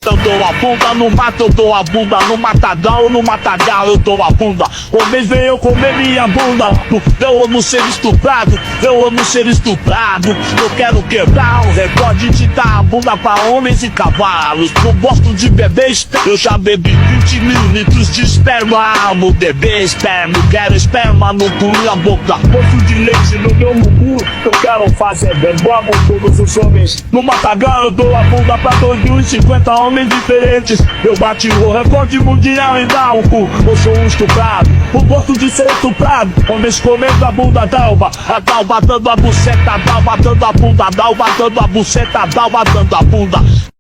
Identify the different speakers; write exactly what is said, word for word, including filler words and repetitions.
Speaker 1: eu dou a bunda, no mato eu dou a bunda, no matagal, no matagal eu dou a bunda. Homens vem eu comer minha bunda, eu amo ser estuprado, eu amo ser estuprado. Eu quero quebrar o recorde de dar a bunda pra homens e cavalos. Eu gosto de bebês, eu já bebi vinte mil litros de esperma. Amo beber esperma, quero esperma no cu e a boca. Gosto de leite no meu mumu, eu quero fazer bem amo todos os homens. No matagal eu dou a bunda pra dois mil e cinquenta homens diferentes. Eu bati o recorde mundial em dar o cu. Eu sou um estuprado, eu gosto de ser estuprado. Homens comendo a bunda d'alba, a dalba dando a buceta, a dalba dando a bunda, a dalba dando a buceta, a dalba dando a bunda.